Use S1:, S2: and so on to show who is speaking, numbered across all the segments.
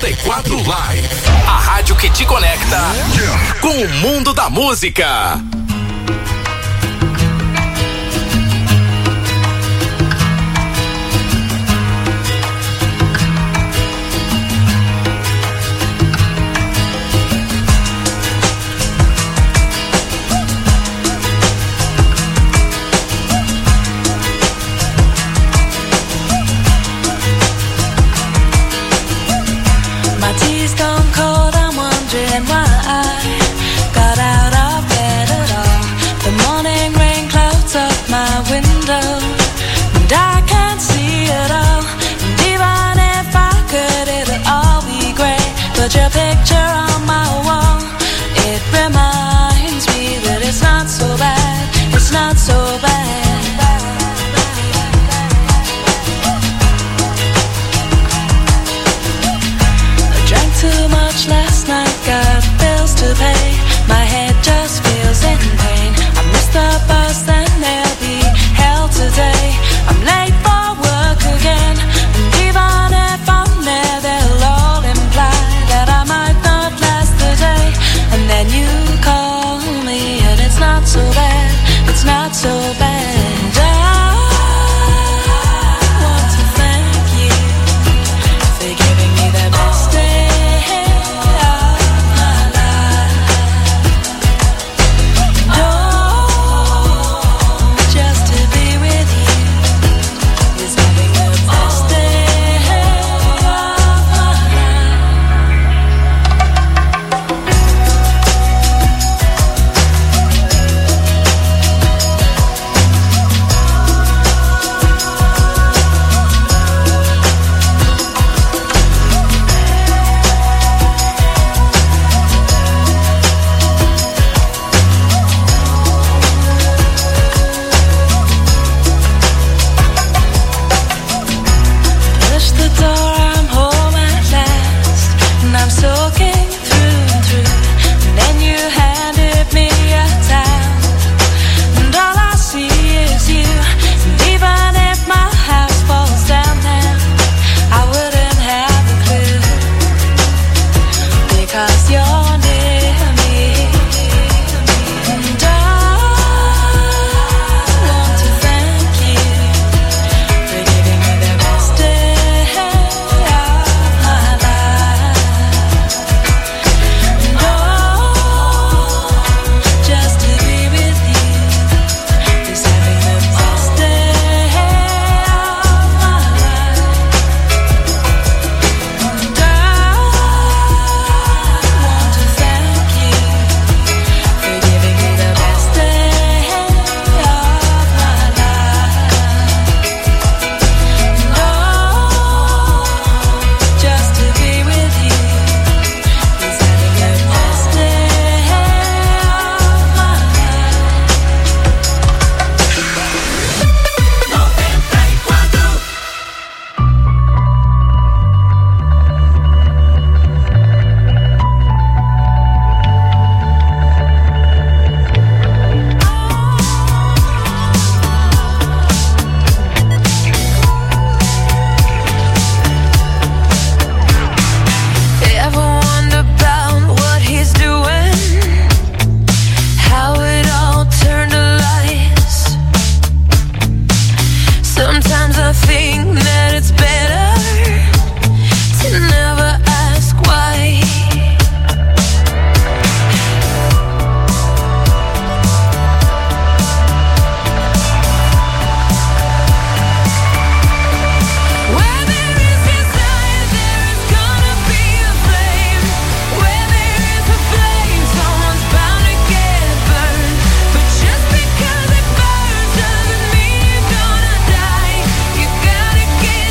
S1: 94 Live, a rádio que te conecta com o mundo da música.
S2: Your picture on my wall, it reminds me that it's not so bad, it's not so bad. I drank too much last night, got bills to pay, my head just feels in pain. I missed the bus and there'll be hell today, I'm late for work again, and even if I'm there, they'll all imply that I might not last the day. And then you call me and it's not so bad, it's not so bad. I want to thank you for giving me the best day of my life. Oh, just to be with you is having the best day of my life. Push the door, I'm home at last, and I'm soaking through and through. And then you handed me a towel, and all I see is you. And even if my house falls down now, I wouldn't have a clue, because you're near me. And I want to thank you for giving me the best day of my life. And oh, just to be with you is having the best day of my life. And I want to thank you for giving me the best day of my life. And oh, just to be with you is having the best day of my life. Ever wonder about what he's doing? How it all turned to lies? Sometimes I think that it's better to never ask why. Where there is desire, there is gonna be a flame. Where there is a flame, someone's bound to get burned. But just because it burns doesn't mean you're gonna die. You gotta get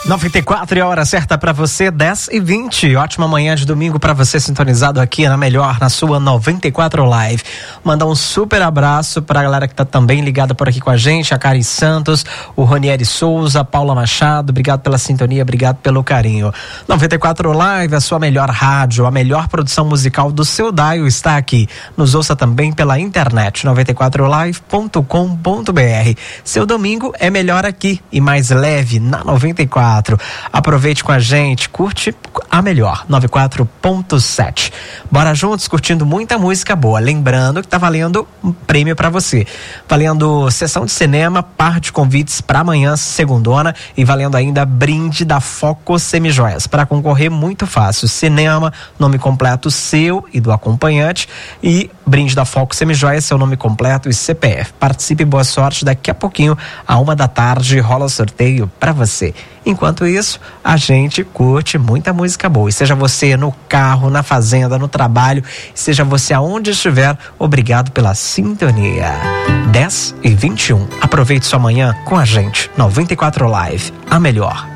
S3: 94 e a hora certa pra você, 10h20. Ótima manhã de domingo pra você, sintonizado aqui na melhor, na sua 94 Live. Mandar um super abraço pra galera que tá também ligada por aqui com a gente, a Cari Santos, o Ronieri Souza, a Paula Machado, obrigado pela sintonia, obrigado pelo carinho. 94 Live, a sua melhor rádio, a melhor produção musical do seu dial está aqui. Nos ouça também pela internet, 94live.com.br. Seu domingo é melhor aqui e mais leve na 94. Aproveite com a gente, curte a melhor, 94.7. Bora juntos, curtindo muita música boa. Lembrando que tá valendo um prêmio pra você. Valendo sessão de cinema, par de convites pra amanhã, segundona, e valendo ainda brinde da Foco Semijoias. Para concorrer, muito fácil. Cinema, nome completo seu e do acompanhante, e brinde da Foco Semijoias, seu nome completo e CPF. Participe, boa sorte. Daqui a pouquinho, à 1h rola o sorteio pra você. Enquanto isso, a gente curte muita música boa. E seja você no carro, na fazenda, no trabalho, seja você aonde estiver, obrigado pela sintonia. 10h21. Aproveite sua manhã com a gente. 94 Live, a melhor.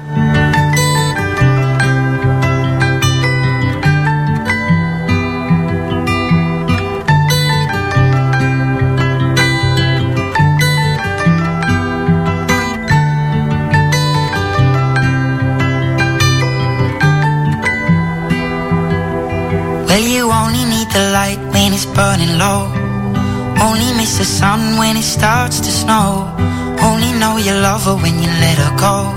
S4: Well, you only need the light when it's burning low. Only miss the sun when it starts to snow. Only know you love her when you let her go.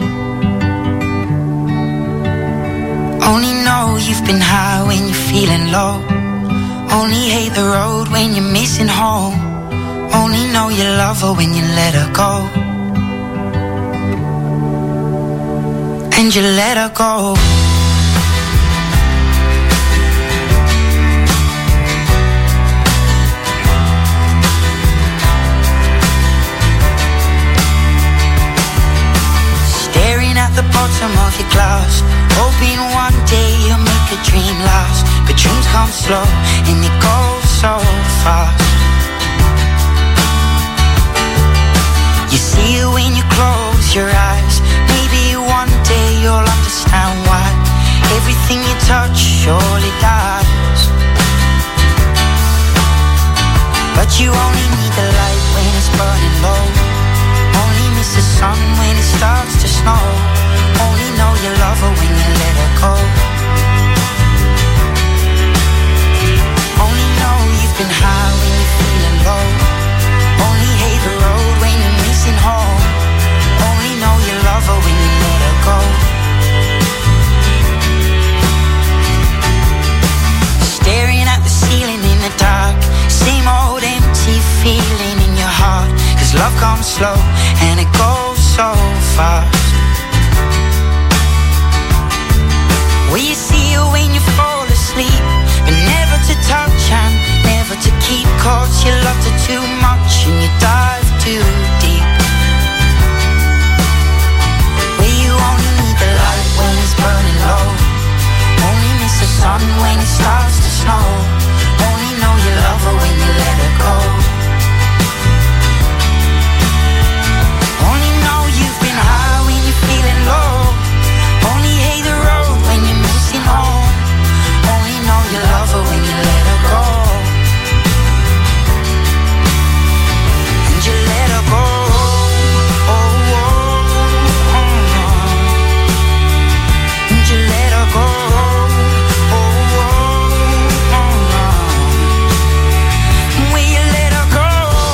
S4: Only know you've been high when you're feeling low. Only hate the road when you're missing home. Only know you love her when you let her go. And you let her go. At the bottom of your glass, hoping one day you'll make a dream last. But dreams come slow and they go so fast. You see it when you close your eyes. Maybe one day you'll understand why everything you touch surely dies. But you only need the light when it's burning low. Only miss the sun when it starts to snow. Only know you love her when you let her go. Only know you've been high when you're feeling low. Only hate the road when you're missing home. Only know you love her when you let her go. Staring at the ceiling in the dark. Same old empty feeling in your heart. 'Cause love comes slow and it goes so fast. Well, you see it when you fall asleep, but never to touch and never to keep. 'Cause you loved her too much and you dive too deep. Well, you only need the light when it's burning low. Only miss the sun when it starts to snow. Only know you love her when you let her go. Only know you've been high when you're feeling low. Only hate the road when you're missing home. Only know you love her when you let her go. And you let her go. Oh, oh, oh, oh. And you let her go. Oh, oh, oh, oh. Will you let her go?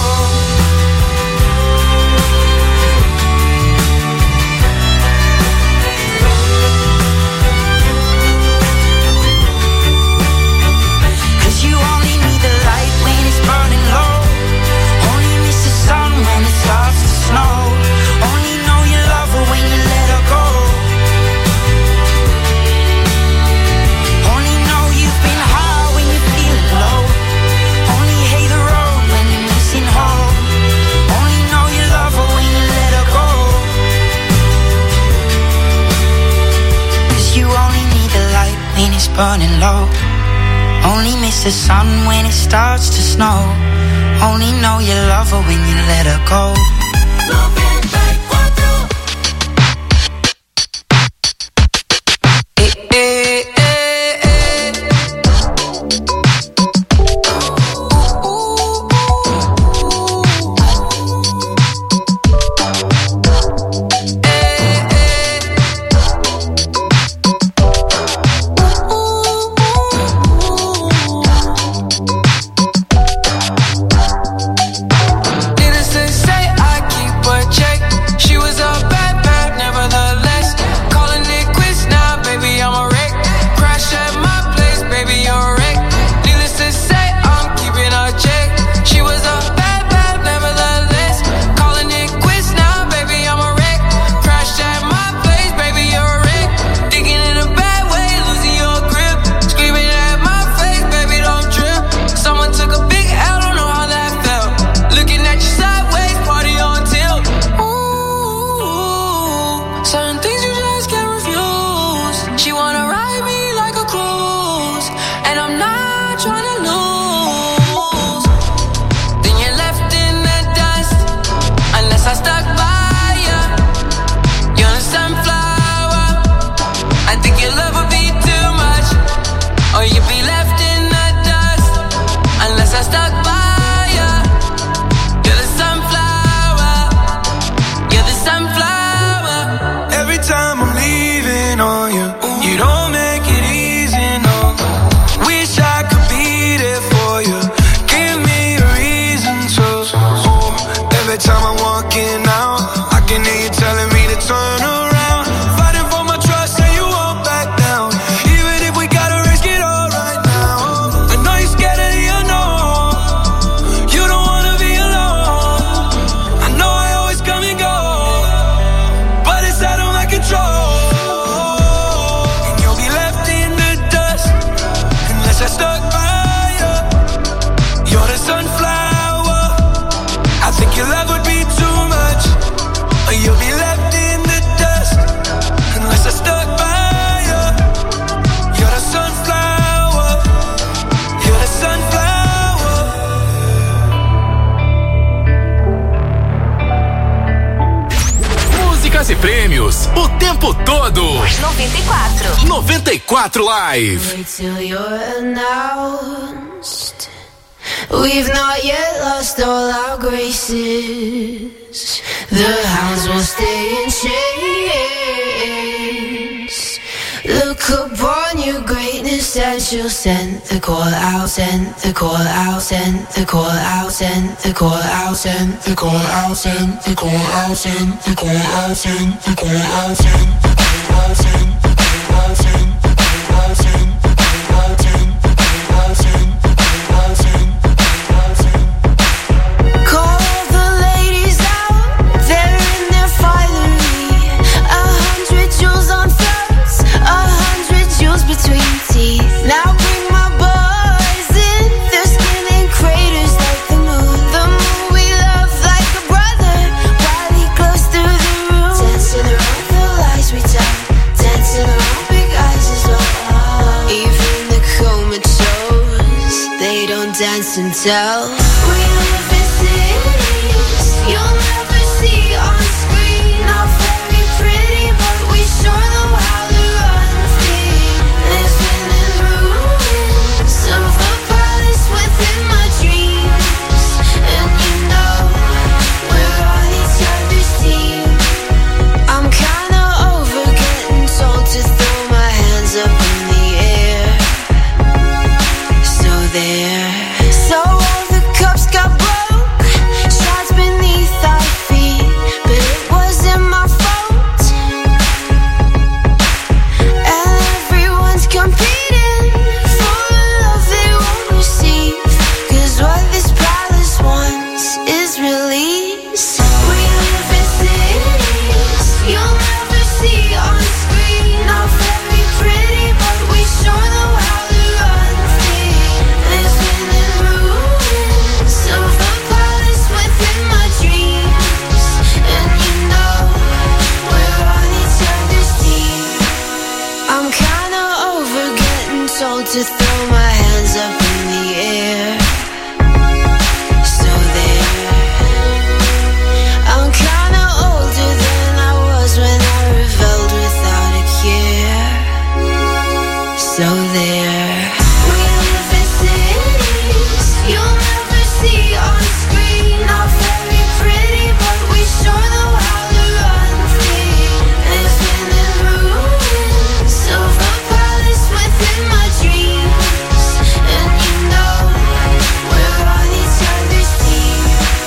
S4: Burning low. Only miss the sun when it starts to snow. Only know you love her when you let her go.
S1: prêmios o tempo todo. 94 Live.
S5: Wait till you're announced. We've not yet lost all our graces. The hounds will stay in chains. Look upon your greatness and she'll send the call out, send the call out, send the call out, send the call out, send the call out, send the call out, send the call out, send the call out, send the call out, send the call out, send the call out, send the call out, send the call out, send the call out, send the call out, send. Call the ladies out, they're in their finery. 100 jewels on throats, 100 jewels between teeth. Now bring my boys in, their skin in craters like the moon. The moon we love like a brother, while he glows through the room. Dancing around the lies we tell, dancing around big eyes as well. Even the comatose, they don't dance and tell. We live in cities you'll never see on screen. Not very pretty, but we sure know how to run free. Living in ruins of a palace within my dreams. And you know, we're on each other's team. I'm kinda over getting told to throw my hands up in the air. So there. So all the cups got broke, shards beneath our feet, but it wasn't my fault. And everyone's competing for a love they won't receive, 'cause what this palace wants is release. We live in cities you'll never see on screen. Not very pretty, but we sure know how to run free. Living in ruins of a palace within my dreams. And you know, we're on each other's team. I'm kinda over getting told to throw my hands up in the air. So there. I'm kinda older than I was when I rebelled without a care. So there. We live in cities you'll never see on screen. Not very pretty, but we sure know how to run free. Living in ruins of a palace within my dreams. And you know, we're on each other's team.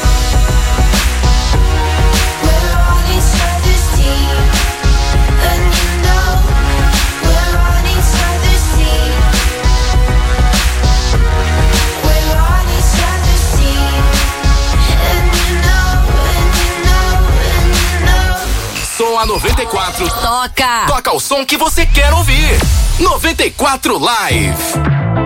S5: We're on each other's team. And you know, we're on each other's team. We're on each other's team. And you know, and you know, and you know.
S1: Som a 94.
S6: Toca!
S1: Toca o som que você quer ouvir. 94 Live.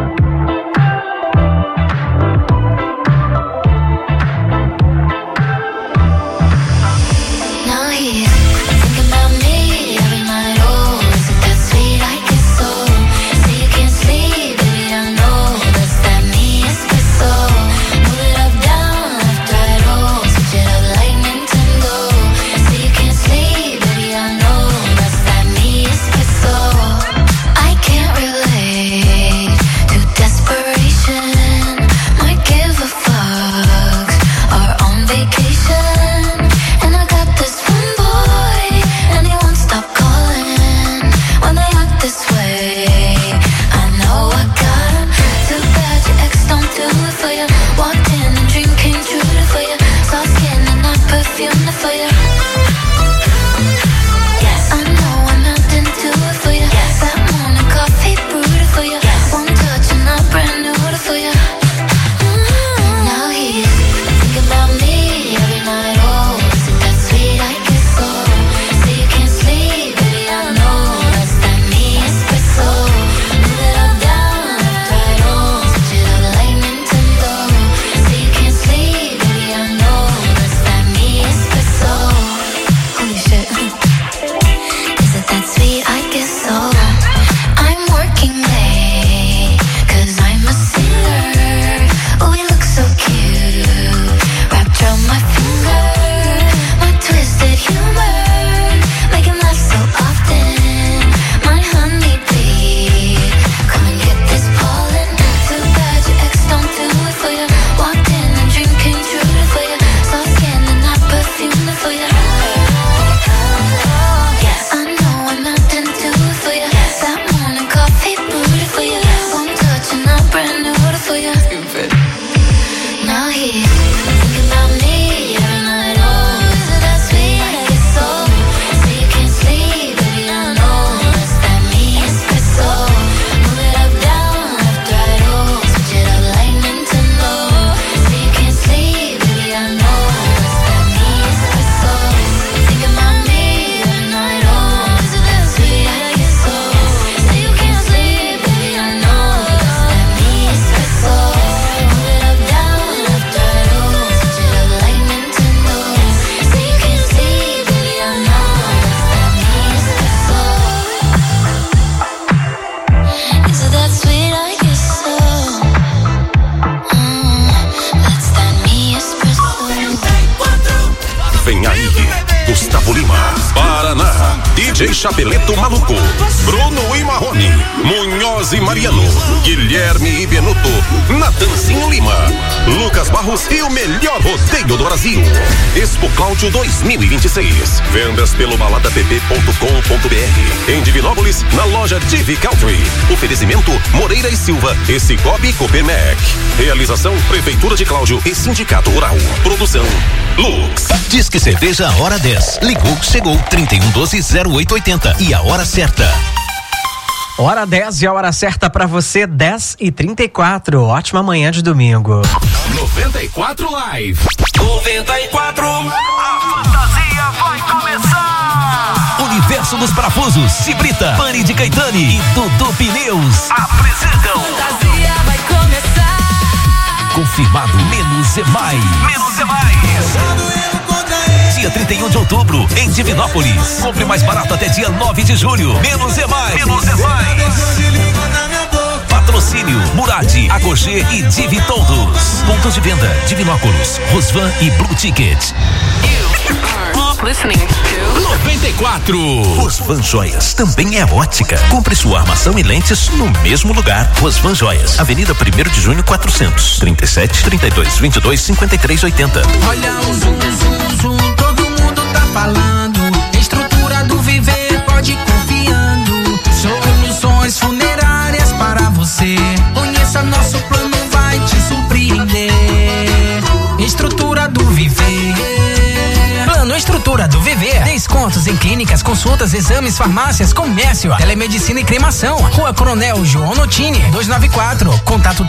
S5: Now here, thinking about me every night. Oh, is it that sweet I get so? Say you can't sleep, baby, I know that's that me espresso. Move it up, down, left, right, oh, switch it up like Nintendo. Say you can't sleep, baby, I know that's that me espresso. I can't relate.
S6: DJ Chapeleto Maluco, Bruno e Marrone, Munhoz e Mariano, Guilherme e Benuto, Natanzinho Lima, Lucas Barros e o melhor rodeio do Brasil. Expo Cláudio 2026. Vendas pelo baladapp.com.br. Em Divinópolis, na loja Divi Country. Oferecimento Moreira e Silva e Cicobi Copermec. Realização Prefeitura de Cláudio e Sindicato Rural. Produção Lux.
S7: Disque Cerveja Hora 10. Ligou, chegou 3112-0880. E a hora certa.
S3: Hora 10 e a hora certa pra você, 10h34. Ótima manhã de domingo.
S1: 94 Live.
S7: 94. A fantasia vai começar. Universo dos Parafusos, Cibrita, Pani de Caetani e Dudu Pneus apresentam.
S2: Fantasia vai começar.
S7: Confirmado, menos é mais. Menos é mais. Dia 31 de outubro, em Divinópolis. Compre mais barato até dia 9 de julho. Menos é mais. Menos é mais. Patrocínio Murad, Agogê e Divi Todos. Pontos de venda: Divinópolis, Rosvan e Blue Ticket.
S2: Listening to
S1: 94.
S7: Rosvan Joias também é ótica. Compre sua armação e lentes no mesmo lugar. Rosvan Joias, Avenida 1º de Junho 400, 37 32 22 53 80.
S4: Olha o zoom, zoom, zoom, todo mundo tá falando. Estrutura do Viver, pode ir confiando. Soluções funerárias para você. Conheça nosso plano, vai te surpreender. Estrutura do Viver. Plano Estrutura do Viver. Descontos em clínicas, consultas, exames, farmácias, comércio, telemedicina e cremação. Rua Coronel João Notini, 294. Contato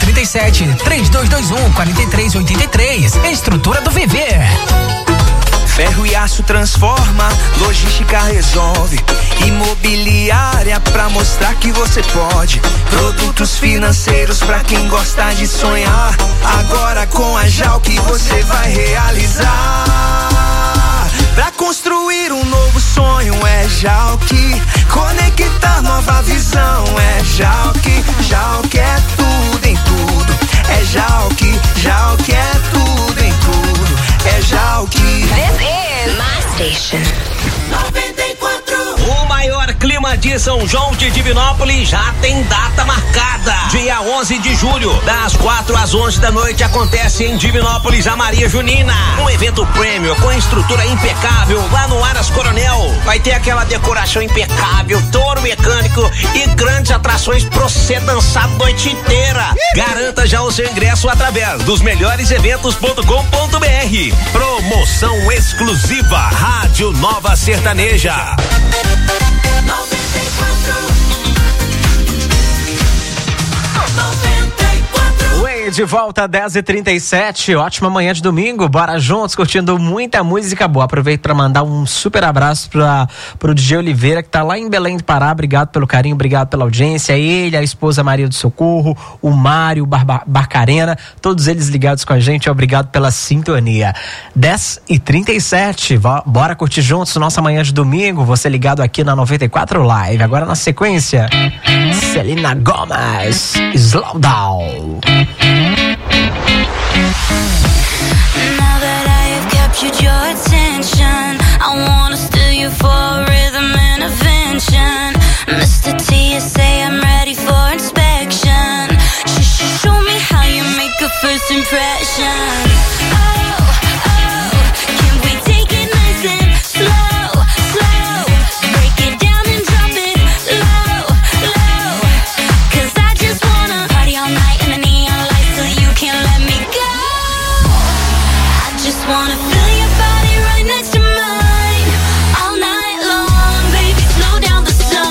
S4: 37-3221-4383. Estrutura do Viver.
S8: Ferro e aço transforma, logística resolve. Imobiliária pra mostrar que você pode. Produtos financeiros pra quem gosta de sonhar. Agora com a Jalc você vai realizar. Pra construir um novo sonho é Jalc. Conectar nova visão é Jalc. Jalc é tudo em tudo. É Jalc. Jalc é tudo em tudo. É Jalc.
S2: This is my station.
S8: 94.
S9: O maior clima de São João de Divinópolis já tem data marcada. Dia 11 de julho, das 4 às 11 da noite, acontece em Divinópolis a Maria Junina. Um evento prêmio com estrutura impecável lá no Aras Coronel. Vai ter aquela decoração impecável, touro mecânico e grandes atrações pra você dançar a noite inteira. Garanta já o seu ingresso através dos melhoreseventos.com.br. Promoção exclusiva Rádio Nova Sertaneja.
S2: 94.
S3: De volta, 10h37. Ótima manhã de domingo. Bora juntos, curtindo muita música boa. Aproveito para mandar um super abraço pro DJ Oliveira, que tá lá em Belém do Pará. Obrigado pelo carinho, obrigado pela audiência. Ele, a esposa Maria do Socorro, o Mário Barcarena, todos eles ligados com a gente. Obrigado pela sintonia. 10h37. Bora curtir juntos nossa manhã de domingo. Você ligado aqui na 94 Live. Agora na sequência, Selena Gomez, Slow Down.
S2: Now that I have captured your attention, I wanna steal you for a rhythm intervention. Mr. TSA, I'm ready for inspection. Show me how you make a first impression. Oh, oh, can we take it nice and slow, slow? Break it down and drop it low, low. 'Cause I just wanna party all night in the neon lights so you can't let me go. I just wanna feel your body right next to mine all night long, baby. Slow down the sun.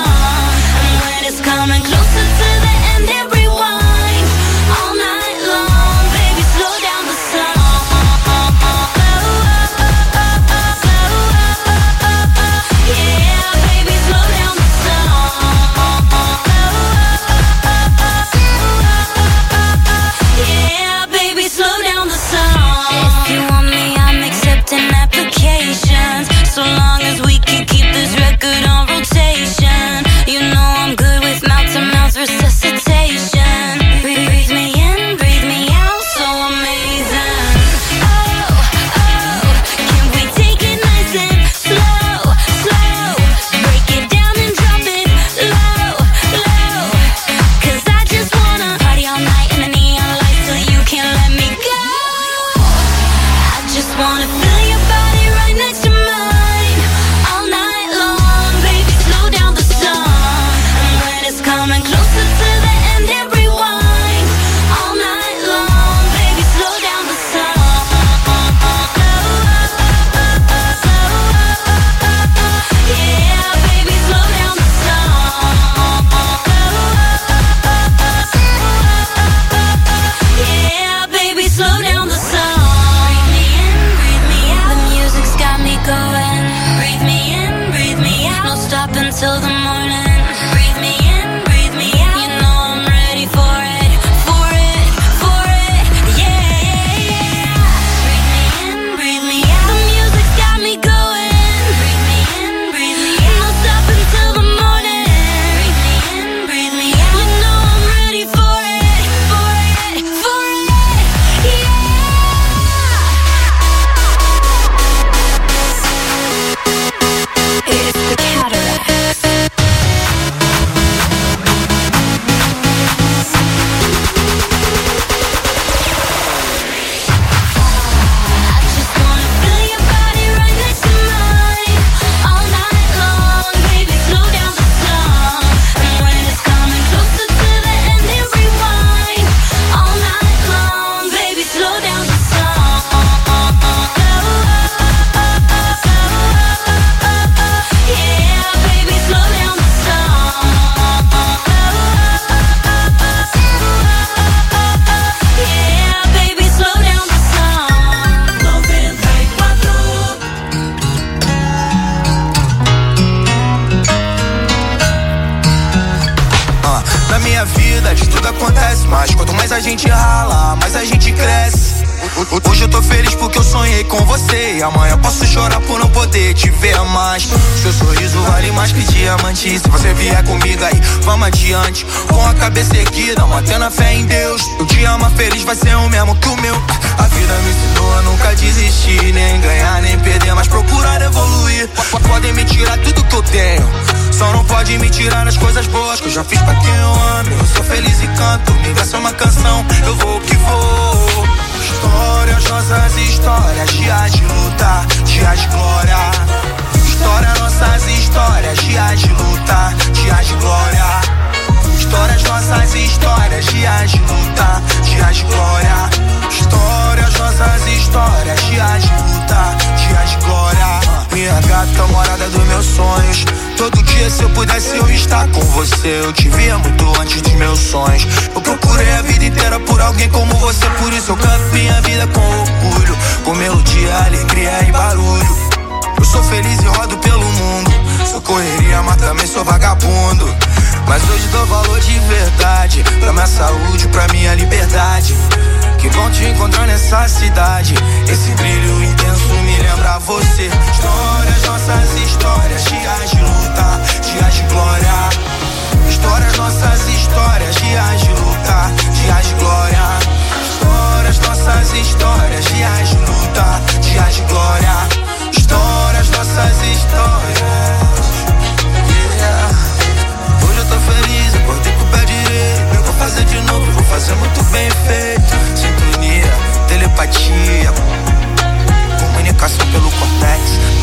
S8: Na minha vida de tudo acontece, mas quanto mais a gente rala, mais a gente cresce. Hoje eu tô feliz porque eu sonhei com você, e amanhã posso chorar por não poder te ver mais. Seu sorriso vale mais que diamante. Se você vier comigo aí, vamos adiante, com a cabeça erguida, mantendo a fé em Deus. O dia mais feliz vai ser o mesmo que o meu. A vida me ensinou a nunca desistir, nem ganhar, nem perder, mas procurar evoluir. Podem me tirar tudo que eu tenho, só não pode me tirar as coisas boas que eu já fiz pra quem eu amo. Eu sou feliz e canto, me dá só uma canção, eu vou que vou. Histórias, nossas histórias, dias de luta, dias de glória. História, nossas histórias, dias de luta, dias de glória. Histórias, nossas histórias, dias de luta, dias de glória. Histórias, nossas histórias, dias de luta, dias de glória. Minha gata, morada dos meus sonhos. Todo dia se eu pudesse eu estar com você. Eu te via muito antes dos meus sonhos. Eu procurei a vida inteira por alguém como você. Por isso eu canto minha vida com orgulho, com melodia, alegria e barulho. Eu sou feliz e rodo pelo mundo. Sou correria, mas também sou vagabundo. Mas hoje dou valor de verdade pra minha saúde, pra minha liberdade. Que bom te encontrar nessa cidade. Esse brilho intenso me lembra você. Histórias, nossas histórias, dias de luta, dias de glória. Histórias, nossas histórias, dias de luta, dias de glória. Histórias, nossas histórias, dias de luta, dias de glória. Histórias, nossas histórias. Yeah. Hoje eu tô feliz, acordei com o pé direito. Eu vou fazer de novo, vou fazer muito bem feito. Sintonia, telepatia, comunicação pelo cortex.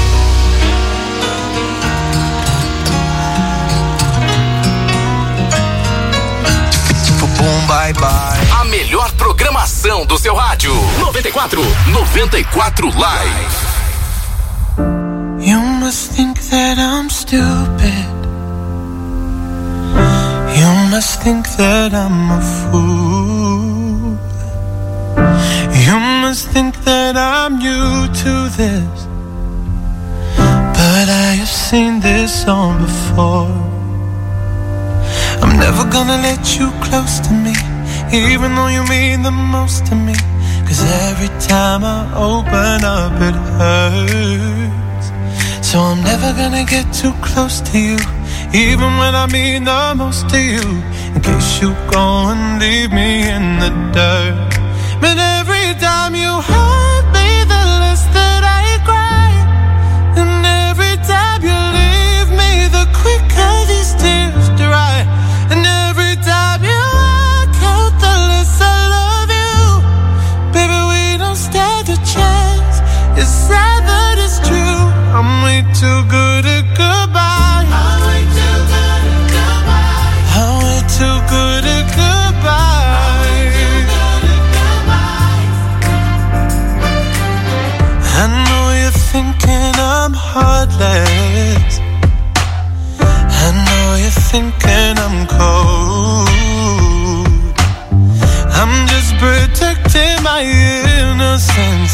S8: Tipo boom, bye bye.
S1: A melhor programação do seu rádio. 94 Live.
S10: You must think that I'm stupid. You must think that I'm a fool. You must think that I'm new to this, but I have seen this song before. I'm never gonna let you close to me, even though you mean the most to me. 'Cause every time I open up it hurts. So I'm never gonna get too close to you, even when I mean the most to you. In case you go and leave me in the dirt. But every time you hurt me, the less that I cry. And every time you leave me, the quicker these tears dry. And every time you walk out, the less I love you. Baby, we don't stand a chance. It's sad that it's true. I'm way too good at goodbye. I'm way too good at goodbye. I'm way too good at goodbye. I know you're thinking I'm heartless. I know you're thinking I'm cold. I'm just protecting my innocence.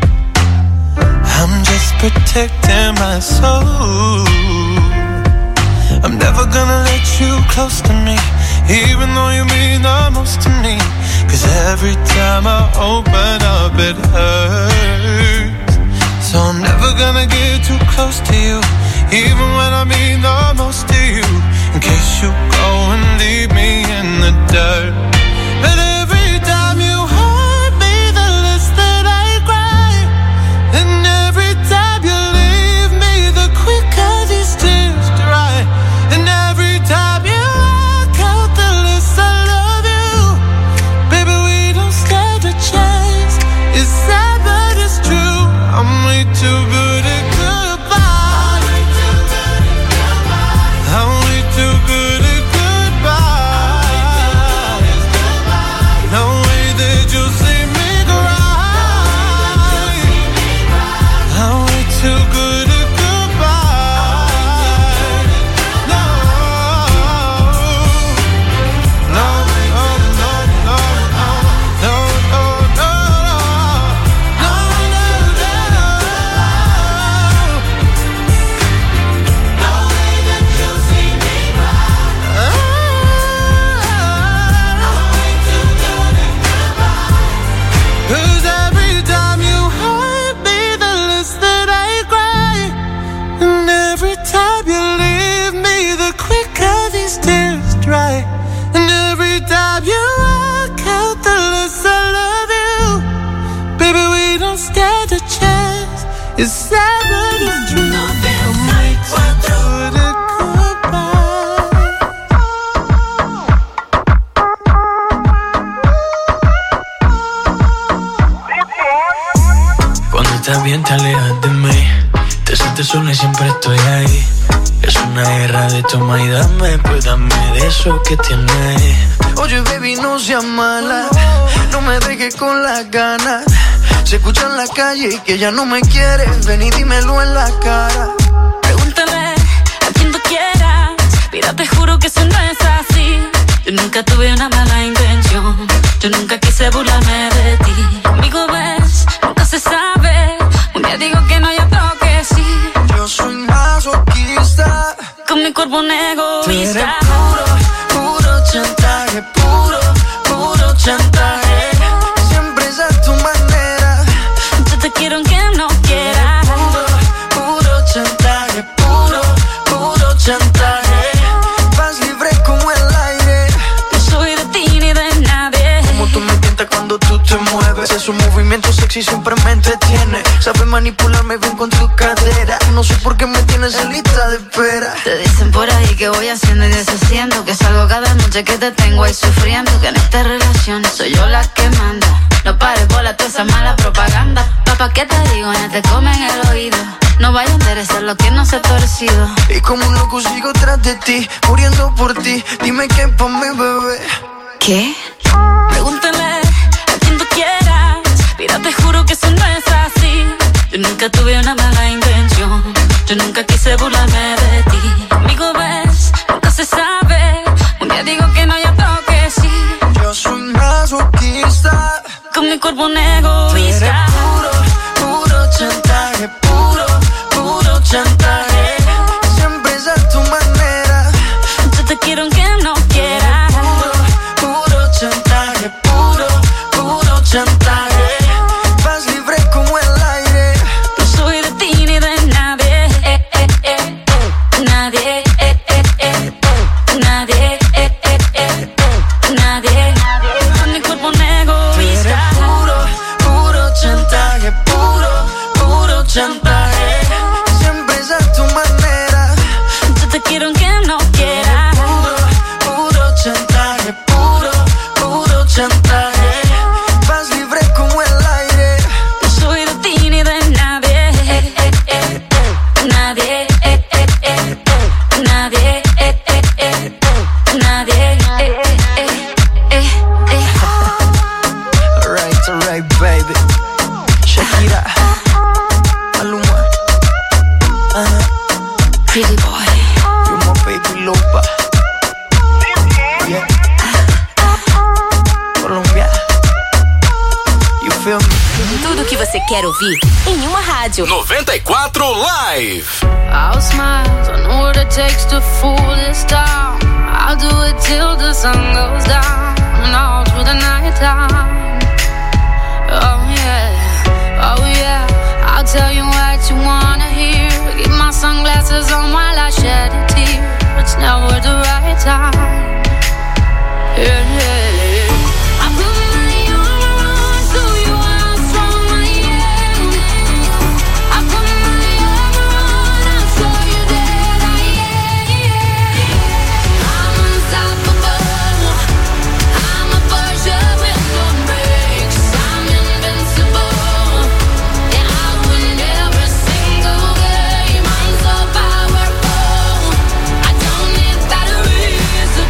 S10: I'm just protecting my soul. I'm never gonna let you close to me, even though you mean the most to me. 'Cause every time I open up it hurts. So I'm never gonna get too close to you, even when I mean the most to you. In case you go and leave me in the dirt. But every time you hurt me, the less that I cry. And every time you leave me, the quicker these tears dry. And every time you walk out, the less I love you. Baby, we don't stand a chance. It's sad but it's true. I'm way too good at goodbye. I'm way It's sad but it's true.
S11: Cuando estás bien te alejas de mí, te sientes sola y siempre estoy ahí. Es una guerra de toma y dame, pues dame de eso que tienes.
S8: Oye baby, no seas mala, no me dejes con las ganas. Se escucha en la calle y que ya no me quieres, ven y dímelo en la cara.
S2: Pregúntale a quien tú quieras, mira te juro que eso no es así. Yo nunca tuve una mala intención, yo nunca quise burlarme de ti. Conmigo ves, nunca se sabe, un día digo que no y otro que sí.
S8: Yo soy masoquista,
S2: con mi cuerpo un egoísta.
S8: Tú eres puro chantaje, puro chantaje. Siempre es a tu manera,
S2: yo te quiero aunque no quieras.
S8: Puro chantaje, puro chantaje. Vas libre como el aire,
S2: no soy de ti ni de nadie.
S8: Como tú me tientas cuando tú te mueves, esos movimientos sexy siempre me entretiene. Sabes manipularme bien con tu cadera, no sé por qué me tienes en lista de espera.
S2: Te dicen por ahí que voy haciendo y deshaciendo, que salgo cada noche que te tengo ahí sufriendo, que en esta relación soy yo la que manda. No pares bola toda esa mala propaganda. Papá, ¿qué te digo? Ya te comen el oído. No vaya a interesar lo que no se ha torcido.
S8: Y como un loco sigo tras de ti, muriendo por ti. Dime qué pa' mi bebé.
S2: ¿Qué? Pregúntale a quien tú quieras, mira te juro que eso no es así. Yo nunca tuve una mala intención, yo nunca quise burlarme de ti. Conmigo ves, nunca se sabe, un día digo que no y otro que sí.
S8: Yo soy masoquista,
S2: con mi cuerpo un egoísta.
S8: Eres puro chantaje, puro chantaje. Siempre es a tu manera,
S2: yo te quiero aunque no quieras.
S8: Puro chantaje, puro chantaje. Vas libre como el aire,
S2: no soy de ti ni de nadie. Nadie, nadie, nadie. Con mi cuerpo un egoísta.
S8: Puro chantaje, puro chantaje. Siempre es a tu manera,
S2: yo te quiero aunque no quieras.
S8: Puro chantaje, puro chantaje. Vas libre como el aire,
S2: no soy de ti ni de nadie. Nadie, nadie, nadie.
S8: Alright, baby. Shakira, Maluma,
S2: Pretty boy,
S8: you're my baby loba. Yeah. Colombia, you feel me?
S12: Tudo que você quer ouvir em uma rádio.
S1: 94 Live.
S5: I'll smile, I know what it takes to fool this town. I'll do it till the sun goes down and all through the night time. Oh yeah, I'll tell you what you wanna hear. Keep my sunglasses on while I shed a tear. It's never the right time. Yeah. I put my armor on so you how strong I am. I put my armor on, I'll show you that I am. I'm unstoppable. I'm a Porsche with no brakes. I'm invincible. Yeah, I win every single game. I'm so powerful. I don't need batteries to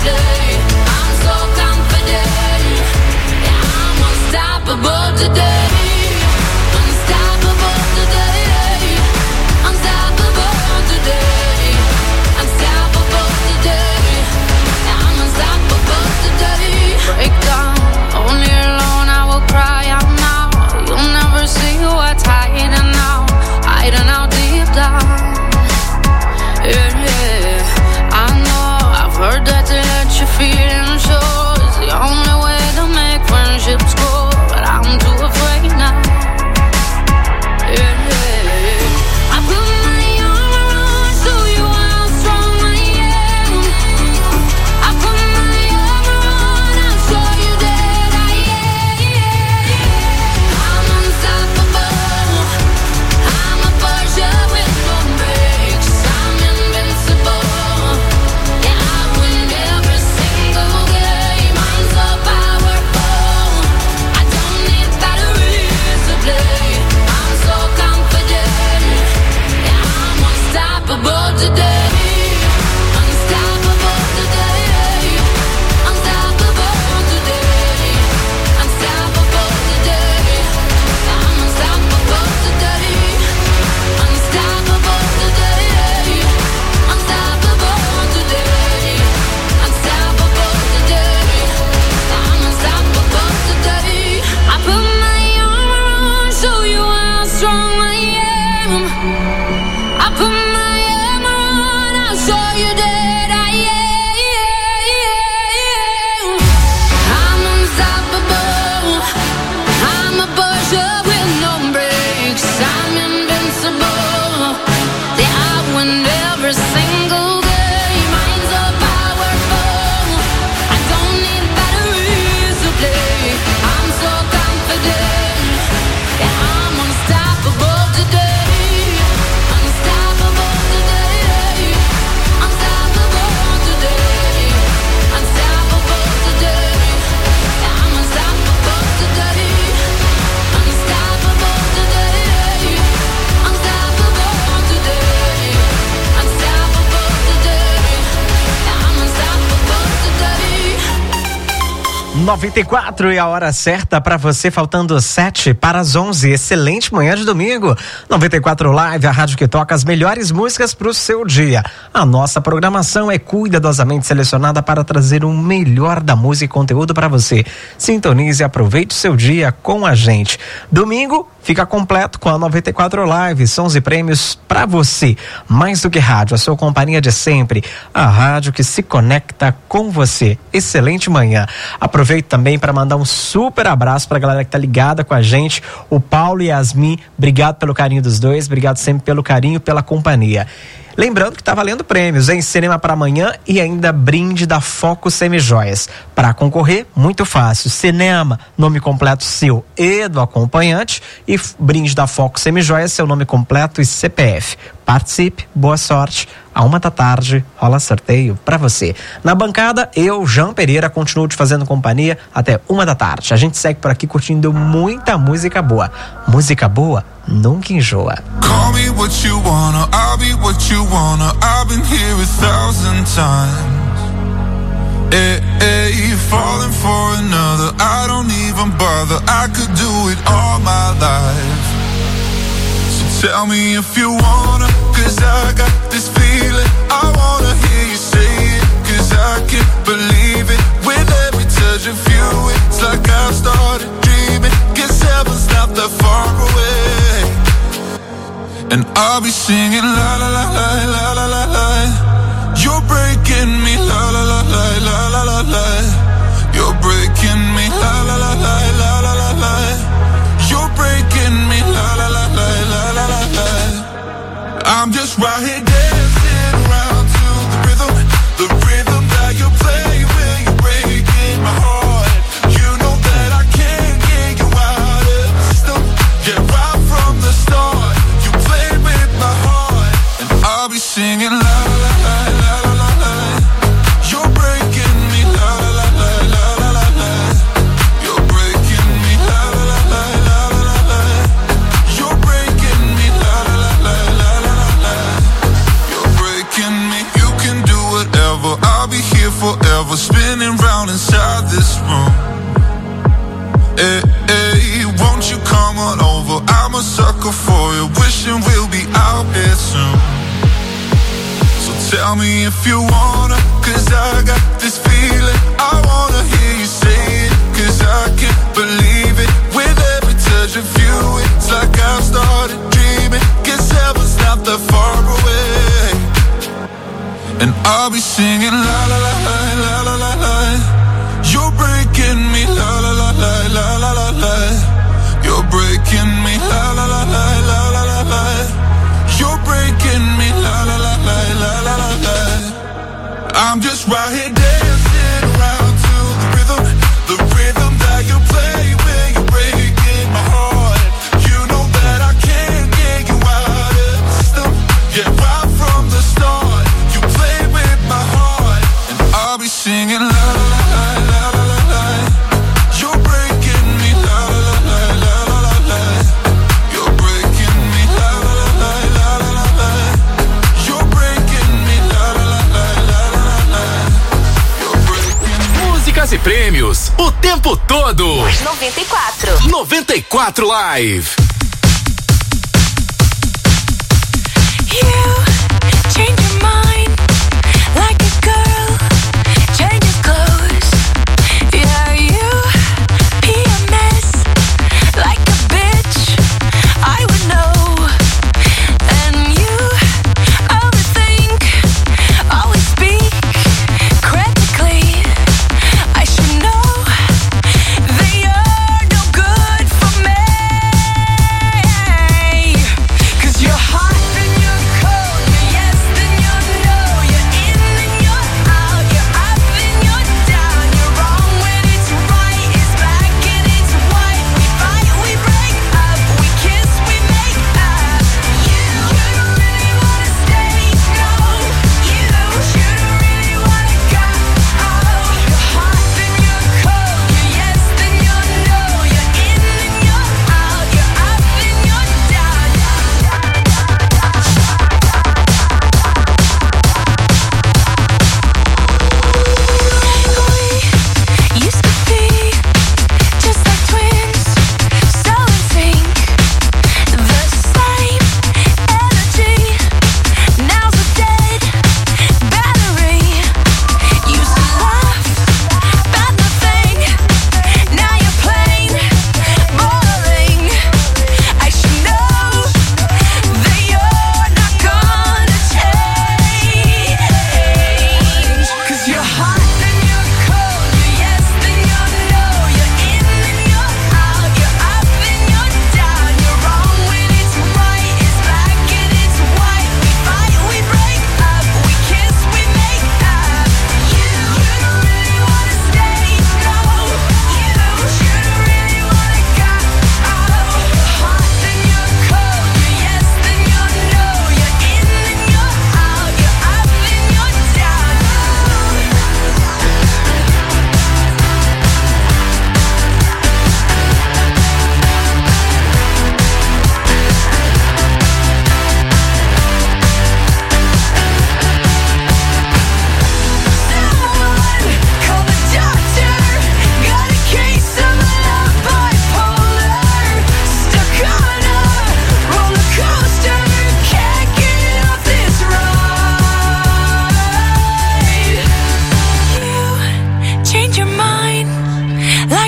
S3: 94 e a hora certa para você, faltando 7 para as 11. Excelente manhã de domingo. 94 Live, a rádio que toca as melhores músicas para o seu dia. A nossa programação é cuidadosamente selecionada para trazer o melhor da música e conteúdo para você. Sintonize e aproveite o seu dia com a gente. Domingo fica completo com a 94 Live, sons e prêmios para você. Mais do que rádio, a sua companhia de sempre. A rádio que se conecta com você. Excelente manhã. Aproveito também para mandar um super abraço para a galera que tá ligada com a gente. O Paulo e Yasmin, obrigado pelo carinho dos dois. Obrigado sempre pelo carinho, pela companhia. Lembrando que tá valendo prêmios, hein? Cinema para amanhã e ainda brinde da Foco Semijoias. Para concorrer, muito fácil. Cinema, nome completo seu e do acompanhante, e brinde da Foco Semijoias, seu nome completo e CPF. Participe, boa sorte. À 1h rola sorteio para você. Na bancada, eu, Jean Pereira, continuo te fazendo companhia até 1h. A gente segue por aqui curtindo muita música boa. Música boa nunca enjoa.
S10: Call me what you wanna, I'll be what you wanna. I've been here 1,000 times. Falling for another, I don't even bother. I could do it all my life. So tell me if you wanna, cause I got this feeling. I wanna hear you say it, cause I can't believe it. With every touch of you, it's like I've started dreaming. Guess heaven's not that far away. And I'll be singing la la la la la la la la. You're breaking me la la la la la la la la. You're breaking me la la la la la la la la. You're breaking me la la la la la la la la. I'm just right here dancing around to the rhythm that you play when you're breaking my heart. You know that I can't get you out of the system. Yeah, right from the start. I'll be singing la la la la la la la. You're breaking me la la la la la la la. You're breaking me la la la la la la la. You're breaking me la la la la la la la. You're breaking me. You can do whatever. I'll be here forever, spinning round inside this room. Hey, won't you come on over? I'm a sucker for you, wishing we'll be out here soon. Tell me if you wanna, cause I got this feeling. I wanna hear you say it, cause I can't believe it. With every touch of you, it's like I've started dreaming. Guess heaven's not that far away. And I'll be singing la la la la la la la la. You're breaking me la la la la la la la la. You're breaking me la la la la la la la la. You're breaking me la la la la la la la la. I'm just right here dancing around to the rhythm that you play when you're breaking my heart. You know that I can't get you out of the system. Yeah, right from the start, you play with my heart, and I'll be singing la la la la la la la. You're breaking me la la la la la la la. You're breaking me la la la la la la la. You're breaking me la la la la la la la. You're breaking me.
S1: Músicas e prêmios o tempo todo.
S12: 94.
S1: 94 Live.
S2: Change your mind like a girl changes clothes. Yeah, you PMS like a bitch. I would know. And you overthink, always speak critically. I should know that you're no good for me.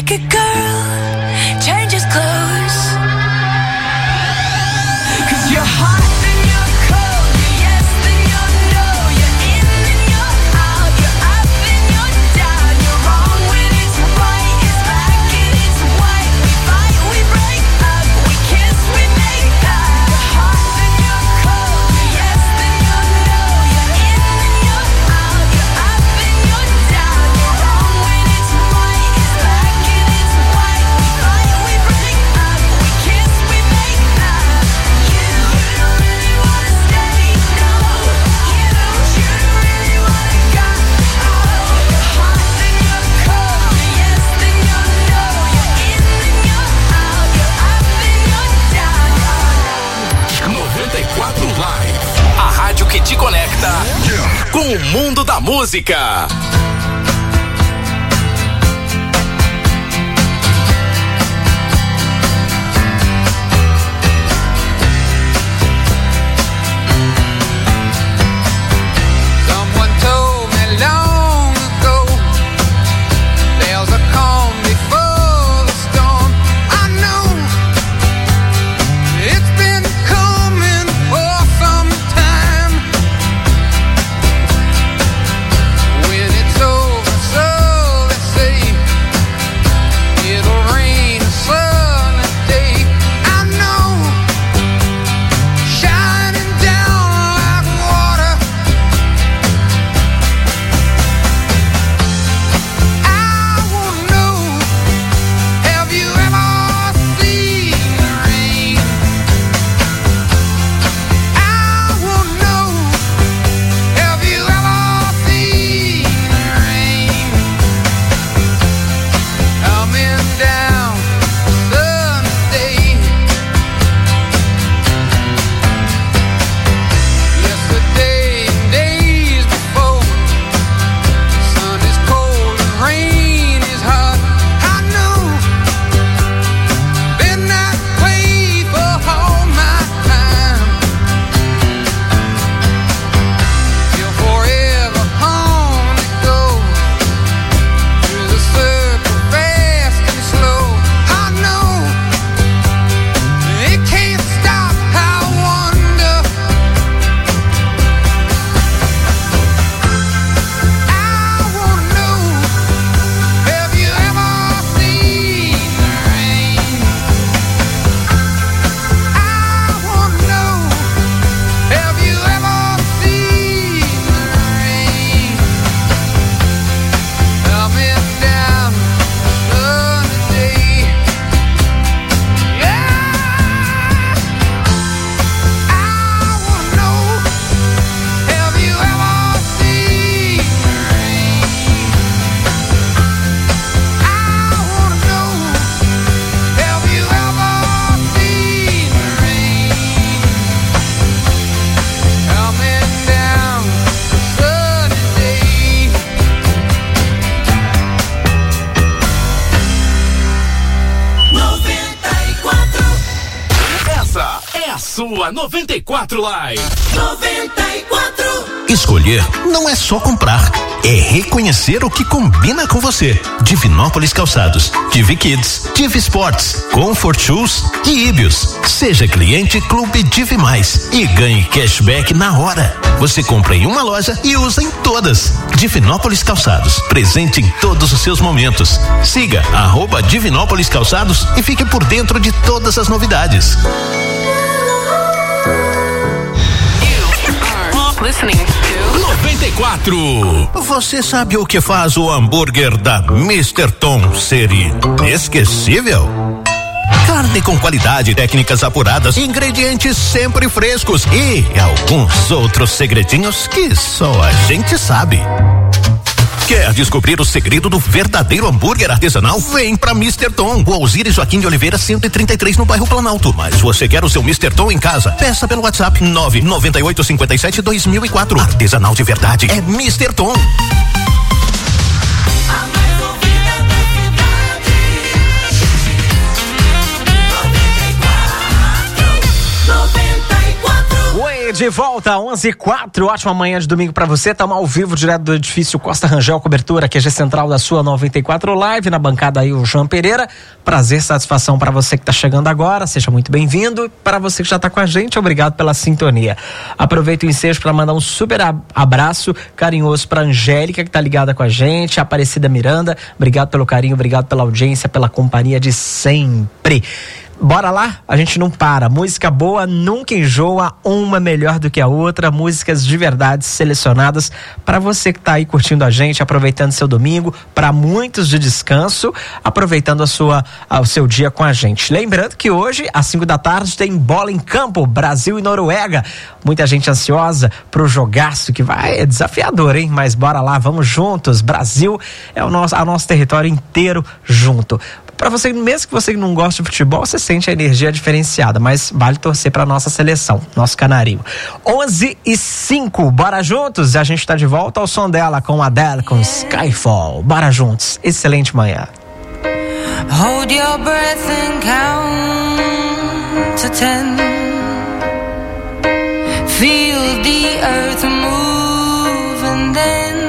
S2: naked girl changes clothes. 'Cause you're hot and you're cold, you're yes and you're no, you're in and you're out, you're up and you're down, you're wrong when it's right, it's black and it's white. We fight, we break up, we kiss, we make up. You're hot and you're cold, you're yes and you're no, you're in and you're out, you're up and you're down, you're wrong when it's right, it's black and it's white. We fight, we break up, we kiss, we make up. You don't really wanna stay, no. You don't really wanna go. You're hot and you're cold, you're yes and you're no, you're in and you're out, you're up and you're down.
S1: 94 Live, a rádio que te conecta com o mundo da música.
S4: Someone told me long ago there's a calm before the storm. I know it's been coming for some time. When it's over, so they say it'll rain a sunny day. I know, shining down like water. I wanna know, have you ever seen the rain? I wanna know, have you ever seen the rain? Coming down Sunday. Yesterday and days before, sun is cold and rain is hot. I know, been that way for all my time. Till forever on it goes, through the circle fast and slow. I know, it can't stop. I wonder, I wanna know, have you ever seen the rain? I wanna know, have you ever seen the rain? Coming down Sunday. Yeah, I wanna know, have you ever seen the rain? I wanna know, have you ever seen the rain? Coming down Sunday.
S1: Essa é a sua 94 Live.
S7: Escolher não é só comprar, é reconhecer o que combina com você. Divinópolis Calçados, Divi Kids, Divi Sports, Comfort Shoes e Ibios. Seja cliente Clube Divi Mais e ganhe cashback na hora. Você compra em uma loja e usa em todas. Divinópolis Calçados, presente em todos os seus momentos. Siga @Divinópolis Calçados e fique por dentro de todas as novidades.
S12: Listening to
S1: 94.
S7: Você sabe o que faz o hambúrguer da Mr. Tom ser inesquecível? Carne com qualidade, técnicas apuradas, ingredientes sempre frescos e alguns outros segredinhos que só a gente sabe. Quer descobrir o segredo do verdadeiro hambúrguer artesanal? Vem pra Mr. Tom, o Alzire Joaquim de Oliveira 133 no bairro Planalto. Mas você quer o seu Mr. Tom em casa? Peça pelo WhatsApp 99857-2004. Artesanal de verdade é Mr. Tom.
S3: De volta, 11h04, ótima manhã de domingo pra você. Estamos ao vivo, direto do edifício Costa Rangel, cobertura QG Central da sua 94 Live, na bancada aí o João Pereira. Prazer, satisfação pra você que tá chegando agora, seja muito bem-vindo. Para você que já tá com a gente, obrigado pela sintonia. Aproveito o ensejo pra mandar um super abraço carinhoso pra Angélica, que tá ligada com a gente, Aparecida Miranda, obrigado pelo carinho, obrigado pela audiência, pela companhia de sempre. Bora lá? A gente não para. Música boa nunca enjoa, uma melhor do que a outra. Músicas de verdade selecionadas para você que tá aí curtindo a gente, aproveitando seu domingo, para muitos de descanso, aproveitando o seu dia com a gente. Lembrando que hoje, às 5 da tarde, tem bola em campo, Brasil e Noruega. Muita gente ansiosa pro jogaço que é desafiador, hein? Mas bora lá, vamos juntos. Brasil é o nosso território inteiro junto. Para você, mesmo que você não goste de futebol, você sente a energia diferenciada, mas vale torcer para nossa seleção, nosso canarinho. 11h05, bora juntos? A gente tá de volta ao som dela com Adele, com Skyfall. Bora juntos, excelente manhã.
S2: Hold your breath and count to 10. Feel the earth move and then